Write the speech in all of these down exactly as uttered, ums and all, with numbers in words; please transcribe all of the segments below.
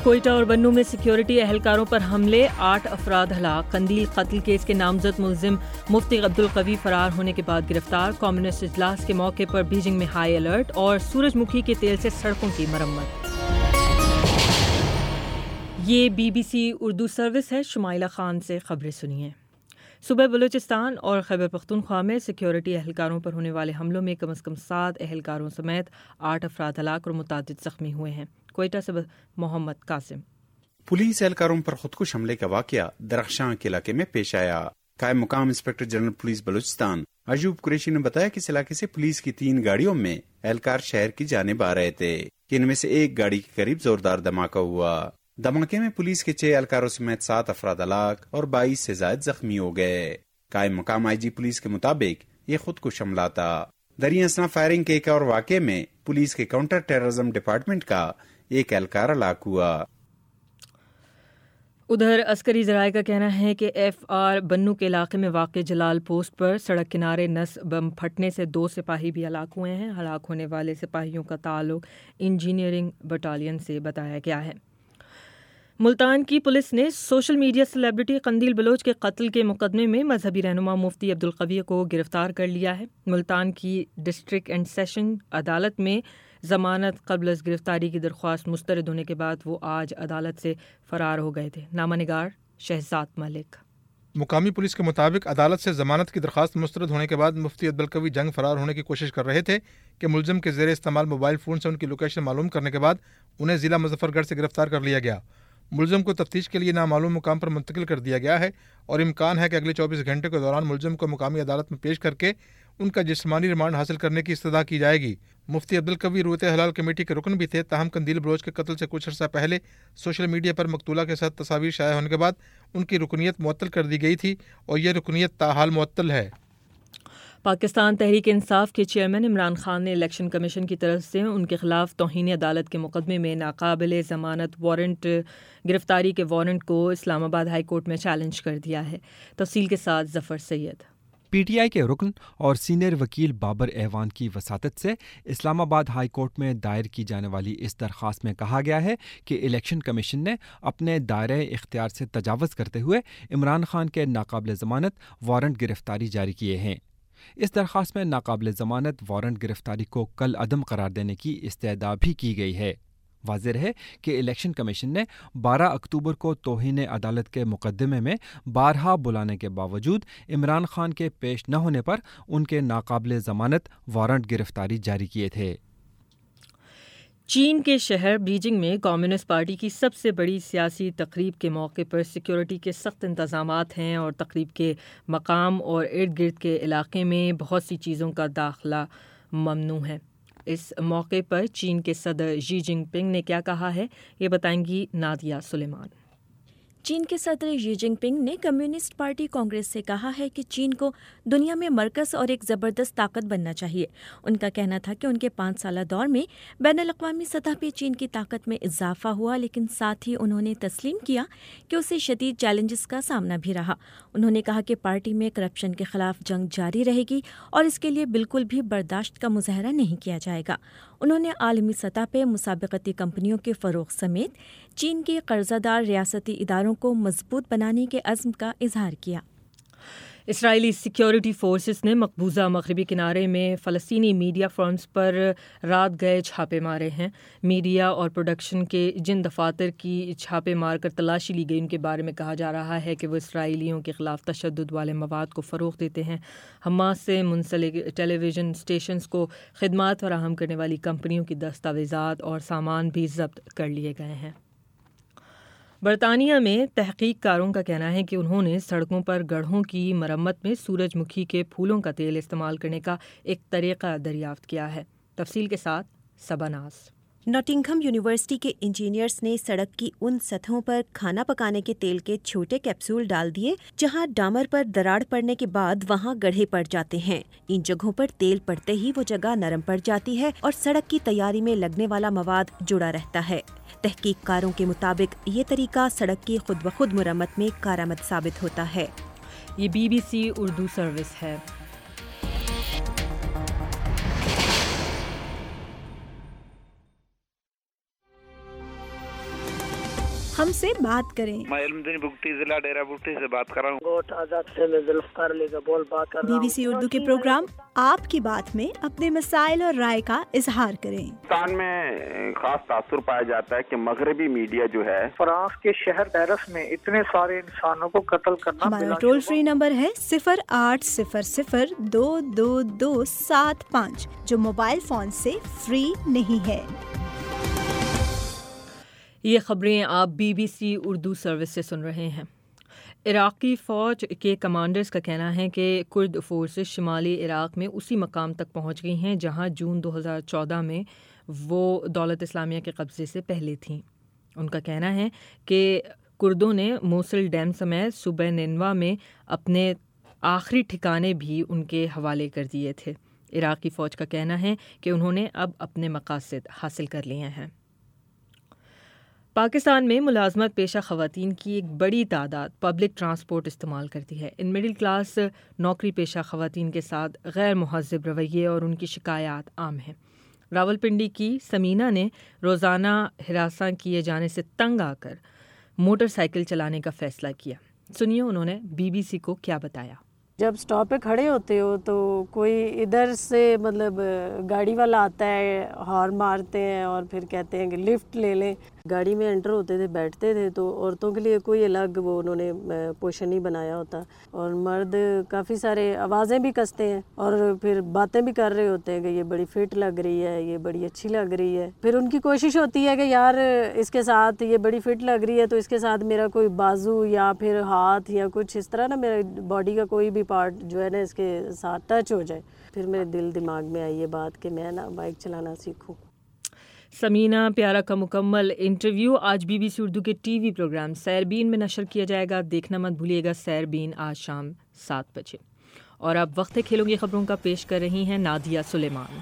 کوئٹہ اور بنوں میں سیکیورٹی اہلکاروں پر حملے، آٹھ افراد ہلاک۔ قندیل قتل کیس کے نامزد ملزم مفتی عبدالقوی فرار ہونے کے بعد گرفتار۔ کمیونسٹ اجلاس کے موقع پر بیجنگ میں ہائی الرٹ، اور سورج مکھی کے تیل سے سڑکوں کی مرمت۔ یہ B B C Urdu service ہے۔ شمائلہ خان سے خبریں سنیے۔ صوبہ بلوچستان اور خیبر پختونخوا میں سیکیورٹی اہلکاروں پر ہونے والے حملوں میں کم از کم سات اہلکاروں سمیت آٹھ افراد ہلاک اور متعدد زخمی ہوئے ہیں۔ کوئٹہ سے محمد قاسم۔ پولیس اہلکاروں پر خودکش حملے کا واقعہ درخشاں کے علاقے میں پیش آیا۔ قائم مقام inspector general police Balochistan Ayub Qureshi نے بتایا کہ اس علاقے سے پولیس کی تین گاڑیوں میں اہلکار شہر کی جانب آ رہے تھے کہ ان میں سے ایک گاڑی کے قریب زوردار دھماکہ ہوا۔ دھماکے میں پولیس کے چھ اہلکاروں سمیت سات افراد ہلاک اور بائیس سے زائد زخمی ہو گئے۔ قائم مقام آئی جی پولیس کے مطابق یہ خودکش حملہ تھا۔ دریا اثنا فائرنگ کے ایک اور واقعے میں پولیس کے کاؤنٹر ٹیررزم ڈپارٹمنٹ کا ایک اہلکار ہلاک ہوا۔ ادھر عسکری ذرائع کا کہنا ہے کہ ایف آر بنو کے علاقے میں واقع جلال پوسٹ پر سڑک کنارے نس بم پھٹنے سے دو سپاہی بھی ہلاک ہوئے ہیں۔ ہلاک ہونے والے سپاہیوں کا تعلق انجینئرنگ بٹالین سے بتایا گیا ہے۔ ملتان کی پولیس نے social media celebrity Qandeel Baloch کے قتل کے مقدمے میں مذہبی رہنما مفتی عبدالقوی کو گرفتار کر لیا ہے۔ ملتان کی ڈسٹرکٹ اینڈ سیشن عدالت میں ضمانت قبل از گرفتاری کی درخواست مسترد ہونے کے بعد وہ آج عدالت سے فرار ہو گئے تھے۔ نامہ نگار شہزاد ملک۔ مقامی پولیس کے مطابق عدالت سے ضمانت کی درخواست مسترد ہونے کے بعد مفتی عبدالقوی جنگ فرار ہونے کی کوشش کر رہے تھے کہ ملزم کے زیر استعمال موبائل فون سے ان کی لوکیشن معلوم کرنے کے بعد انہیں ضلع مظفر گڑھ سے گرفتار کر لیا گیا۔ ملزم کو تفتیش کے لیے نامعلوم مقام پر منتقل کر دیا گیا ہے اور امکان ہے کہ اگلے چوبیس گھنٹے کے دوران ملزم کو مقامی عدالت میں پیش کر کے ان کا جسمانی ریمانڈ حاصل کرنے کی استدعا کی جائے گی۔ مفتی عبدالقوی رویت حلال کمیٹی کے رکن بھی تھے، تاہم قندیل بلوچ کے قتل سے کچھ عرصہ پہلے سوشل میڈیا پر مقتولہ کے ساتھ تصاویر شائع ہونے کے بعد ان کی رکنیت معطل کر دی گئی تھی اور یہ رکنیت تاحال معطل ہے۔ پاکستان تحریک انصاف کے چیئرمین عمران خان نے الیکشن کمیشن کی طرف سے ان کے خلاف توہین عدالت کے مقدمے میں ناقابل ضمانت وارنٹ گرفتاری کے وارنٹ کو اسلام آباد ہائی کورٹ میں چیلنج کر دیا ہے۔ تفصیل کے ساتھ ظفر سید۔ پی ٹی آئی کے رکن اور سینئر وکیل بابر ایوان کی وساطت سے اسلام آباد ہائی کورٹ میں دائر کی جانے والی اس درخواست میں کہا گیا ہے کہ الیکشن کمیشن نے اپنے دائرۂ اختیار سے تجاوز کرتے ہوئے عمران خان کے ناقابل ضمانت وارنٹ گرفتاری جاری کیے ہیں۔ اس درخواست میں ناقابل ضمانت وارنٹ گرفتاری کو کل عدم قرار دینے کی استدعا بھی کی گئی ہے۔ واضح ہے کہ الیکشن کمیشن نے بارہ اکتوبر کو توہین عدالت کے مقدمے میں بارہا بلانے کے باوجود عمران خان کے پیش نہ ہونے پر ان کے ناقابل ضمانت وارنٹ گرفتاری جاری کیے تھے۔ چین کے شہر بیجنگ میں کمیونسٹ پارٹی کی سب سے بڑی سیاسی تقریب کے موقع پر سیکیورٹی کے سخت انتظامات ہیں اور تقریب کے مقام اور ارد گرد کے علاقے میں بہت سی چیزوں کا داخلہ ممنوع ہے۔ اس موقع پر چین کے صدر شی جن پنگ نے کیا کہا ہے، یہ بتائیں گی نادیہ سلیمان۔ چین کے صدر شی جن پنگ نے کمیونسٹ پارٹی کانگریس سے کہا ہے کہ چین کو دنیا میں مرکز اور ایک زبردست طاقت بننا چاہیے۔ ان کا کہنا تھا کہ ان کے پانچ سالہ دور میں بین الاقوامی سطح پہ چین کی طاقت میں اضافہ ہوا، لیکن ساتھ ہی انہوں نے تسلیم کیا کہ اسے شدید چیلنجز کا سامنا بھی رہا۔ انہوں نے کہا کہ پارٹی میں کرپشن کے خلاف جنگ جاری رہے گی اور اس کے لیے بالکل بھی برداشت کا مظاہرہ نہیں کیا جائے گا۔ انہوں نے عالمی سطح پہ مسابقتی کمپنیوں کے فروغ سمیت چین کے قرضہ دار ریاستی اداروں کو مضبوط بنانے کے عزم کا اظہار کیا۔ اسرائیلی سیکیورٹی فورسز نے مقبوضہ مغربی کنارے میں فلسطینی میڈیا فرمز پر رات گئے چھاپے مارے ہیں۔ میڈیا اور پروڈکشن کے جن دفاتر کی چھاپے مار کر تلاشی لی گئی ان کے بارے میں کہا جا رہا ہے کہ وہ اسرائیلیوں کے خلاف تشدد والے مواد کو فروغ دیتے ہیں۔ حماس سے منسلک ٹیلی ویژن اسٹیشنز کو خدمات فراہم کرنے والی کمپنیوں کی دستاویزات اور سامان بھی ضبط کر لیے گئے ہیں۔ برطانیہ میں تحقیق کاروں کا کہنا ہے کہ انہوں نے سڑکوں پر گڑھوں کی مرمت میں سورج مکھی کے پھولوں کا تیل استعمال کرنے کا ایک طریقہ دریافت کیا ہے۔ تفصیل کے ساتھ سباناز۔ ناٹنگھم یونیورسٹی کے انجینئرز نے سڑک کی ان سطحوں پر کھانا پکانے کے تیل کے چھوٹے کیپسول ڈال دیے جہاں ڈامر پر دراڑ پڑنے کے بعد وہاں گڑھے پڑ جاتے ہیں۔ ان جگہوں پر تیل پڑتے ہی وہ جگہ نرم پڑ جاتی ہے اور سڑک کی تیاری میں لگنے والا مواد جڑا رہتا ہے۔ تحقیق کاروں کے مطابق یہ طریقہ سڑک کی خود بخود مرمت میں کارآمد ثابت ہوتا ہے۔ یہ B B C Urdu service ہے۔ ہم سے بات کریں۔ میں علمدین بگٹی ضلع ڈیرہ بگٹی سے بات کر رہا ہوں۔ گوٹ آزاد سے میں ذوالفقار علی کا بول بات کر رہا ہوں۔ بی بی سی اردو کے پروگرام آپ کی بات میں اپنے مسائل اور رائے کا اظہار کریں۔ پاکستان میں خاص تاثر پایا جاتا ہے کہ مغربی میڈیا جو ہے فرانس کے شہر پیرس میں اتنے سارے انسانوں کو قتل کرنا۔ ہمارا ٹول فری نمبر ہے صفر آٹھ صفر صفر دو دو دو سات پانچ جو موبائل فون سے فری نہیں ہے۔ یہ خبریں آپ B B C Urdu service سے سن رہے ہیں۔ عراقی فوج کے کمانڈرز کا کہنا ہے کہ کرد فورسز شمالی عراق میں اسی مقام تک پہنچ گئی ہیں جہاں جون دو ہزار چودہ میں وہ دولت اسلامیہ کے قبضے سے پہلے تھیں۔ ان کا کہنا ہے کہ کردوں نے موصل ڈیم سمیت صوبہ نینوا میں اپنے آخری ٹھکانے بھی ان کے حوالے کر دیے تھے۔ عراقی فوج کا کہنا ہے کہ انہوں نے اب اپنے مقاصد حاصل کر لیے ہیں۔ پاکستان میں ملازمت پیشہ خواتین کی ایک بڑی تعداد پبلک ٹرانسپورٹ استعمال کرتی ہے۔ ان مڈل کلاس نوکری پیشہ خواتین کے ساتھ غیر مہذب رویے اور ان کی شکایات عام ہیں۔ راولپنڈی کی سمینہ نے روزانہ ہراساں کیے جانے سے تنگ آ کر موٹر سائیکل چلانے کا فیصلہ کیا۔ سنیے انہوں نے بی بی سی کو کیا بتایا۔ جب سٹاپ پہ کھڑے ہوتے ہو تو کوئی ادھر سے مطلب گاڑی والا آتا ہے، ہارن مارتے ہیں اور پھر کہتے ہیں کہ لفٹ لے لیں۔ گاڑی میں انٹر ہوتے تھے، بیٹھتے تھے تو عورتوں کے لیے کوئی الگ وہ انہوں نے پوشن نہیں بنایا ہوتا، اور مرد کافی سارے آوازیں بھی کستے ہیں اور پھر باتیں بھی کر رہے ہوتے ہیں کہ یہ بڑی فٹ لگ رہی ہے، یہ بڑی اچھی لگ رہی ہے۔ پھر ان کی کوشش ہوتی ہے کہ یار اس کے ساتھ یہ بڑی فٹ لگ رہی ہے تو اس کے ساتھ میرا کوئی بازو یا پھر ہاتھ یا کچھ اس طرح نا میرے باڈی کا کوئی بھی پارٹ جو ہے نا اس کے ساتھ ٹچ ہو جائے۔ پھر میرے دل دماغ میں آئی یہ بات کہ میں نا بائک چلانا سیکھوں۔ سمینہ پیارا کا مکمل انٹرویو آج بی بی سی اردو کے ٹی وی پروگرام سیربین میں نشر کیا جائے گا۔ دیکھنا مت بھولیے گا سیربین آج شام سات بجے۔ اور اب وقت ہے کھیلوں کی خبروں کا، پیش کر رہی ہیں نادیہ سلیمان۔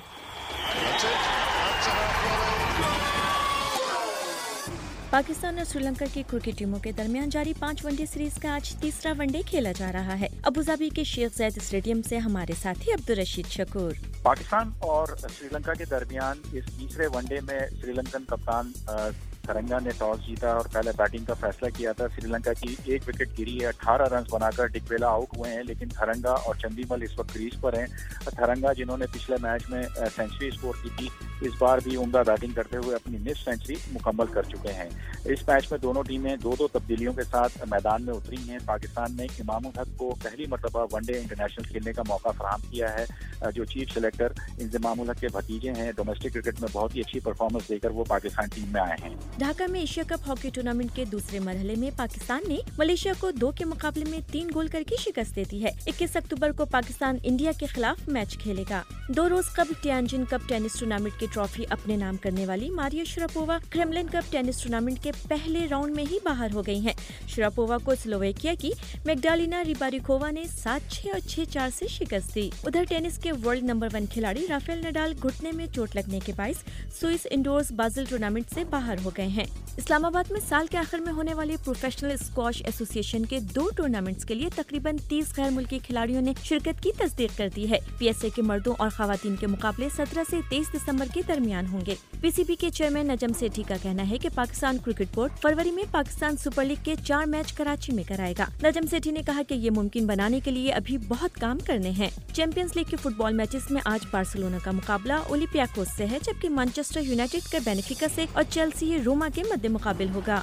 پاکستان اور سری لنکا کی کرکٹ ٹیموں کے درمیان جاری پانچ ون ڈے سیریز کا آج تیسرا ون ڈے کھیلا جا رہا ہے۔ ابوظہبی کے شیخ زاید اسٹیڈیم سے ہمارے ساتھی عبدالرشید شکور۔ پاکستان اور سری لنکا کے درمیان اس تیسرے ون ڈے میں سری لنکن کپتان تھرنگا نے ٹاس جیتا اور پہلے بیٹنگ کا فیصلہ کیا تھا۔ سری لنکا کی ایک وکٹ گری ہے، اٹھارہ رنز بنا کر ڈگویلا آؤٹ ہوئے ہیں، لیکن تھرنگا اور چندیمل اس وقت کریز پر ہیں۔ تھرنگا جنہوں نے پچھلے میچ میں سینچری اسکور کی تھی، اس بار بھی عمدہ بیٹنگ کرتے ہوئے اپنی نصف سینچری مکمل کر چکے ہیں۔ اس میچ میں دونوں ٹیمیں دو دو تبدیلیوں کے ساتھ میدان میں اتری ہیں۔ پاکستان نے امام الحق کو پہلی مرتبہ ون ڈے انٹرنیشنل کھیلنے کا موقع فراہم کیا ہے، جو چیف سلیکٹر انضمام الحق کے بھتیجے ہیں۔ ڈومیسٹک کرکٹ میں بہت ہی اچھی پرفارمنس دے کر وہ پاکستان ٹیم میں آئے ہیں۔ ڈھاکہ میں ایشیا کپ ہاکی ٹورنامنٹ کے دوسرے مرحلے میں پاکستان نے ملیشیا کو دو کے مقابلے میں تین گول کر کے شکست دے دی ہے۔ اکیس اکتوبر کو پاکستان انڈیا کے خلاف میچ کھیلے گا۔ دو روز قبل ٹیانجن کپ ٹینس ٹورنامنٹ کی ٹرافی اپنے نام کرنے والی Maria Sharapova Kremlin cup tennis tournament کے پہلے راؤنڈ میں ہی باہر ہو گئی ہیں۔ شراپووا کو سلوویکیا کی میگڈالینا ریباریکووا نے سات چھ اور چھ چار سے شکست دی۔ ادھر ٹینس کے ورلڈ نمبر ون کھلاڑی رافیل نڈال گھٹنے میں چوٹ لگنے کے باعث سوئس انڈورز بازل ٹورنامنٹ سے باہر ہو گئے ہیں۔ اسلام آباد میں سال کے آخر میں ہونے والی پروفیشنل اسکواش ایسوسی ایشن کے دو ٹورنامنٹس کے لیے تقریباً تیس غیر ملکی کھلاڑیوں نے شرکت کی تصدیق کر دی ہے۔ پی ایس اے کے مردوں اور خواتین کے مقابلے سترہ سے تیئیس دسمبر کے درمیان ہوں گے۔ پی سی بی کے چیئرمین نجم سیٹھی کا کہنا ہے کہ پاکستان کرکٹ بورڈ فروری میں پاکستان سپر لیگ کے چار میچ کراچی میں کرائے گا۔ نجم سیٹھی نے کہا کہ یہ ممکن بنانے کے لیے ابھی بہت کام کرنے ہیں۔ چیمپئنز لیگ کے فٹ بال میچز میں آج بارسلونا کا مقابلہ اولیمپیاکوس سے ہے، جبکہ مانچسٹر یونائیٹڈ کا بینفیکا سے اور چیلسی روما کے مد مقابل ہوگا۔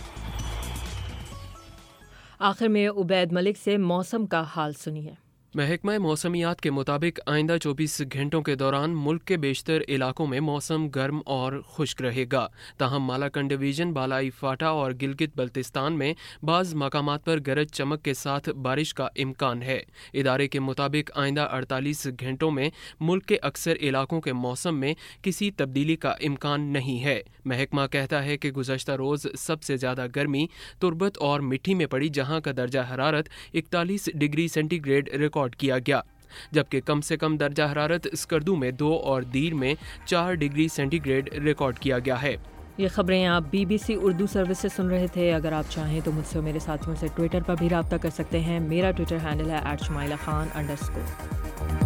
آخر میں عبید ملک سے موسم کا حال سنیے۔ محکمہ موسمیات کے مطابق آئندہ چوبیس گھنٹوں کے دوران ملک کے بیشتر علاقوں میں موسم گرم اور خشک رہے گا، تاہم مالاکنڈ ڈویژن، بالائی فاٹا اور گلگت بلتستان میں بعض مقامات پر گرج چمک کے ساتھ بارش کا امکان ہے۔ ادارے کے مطابق آئندہ اڑتالیس گھنٹوں میں ملک کے اکثر علاقوں کے موسم میں کسی تبدیلی کا امکان نہیں ہے۔ محکمہ کہتا ہے کہ گزشتہ روز سب سے زیادہ گرمی تربت اور مٹھی میں پڑی، جہاں کا درجہ حرارت اکتالیس ڈگری سینٹی گریڈ ریکارڈ کیا گیا، جبکہ کم سے کم درجہ حرارت اسکردو میں دو اور دیر میں چار ڈگری سینٹی گریڈ ریکارڈ کیا گیا ہے۔ یہ خبریں آپ B B C Urdu service سے سن رہے تھے۔ اگر آپ چاہیں تو مجھ سے میرے ساتھیوں سے ٹویٹر پر بھی رابطہ کر سکتے ہیں۔ میرا ٹویٹر ہینڈل ہے at Shumaila Khan under score.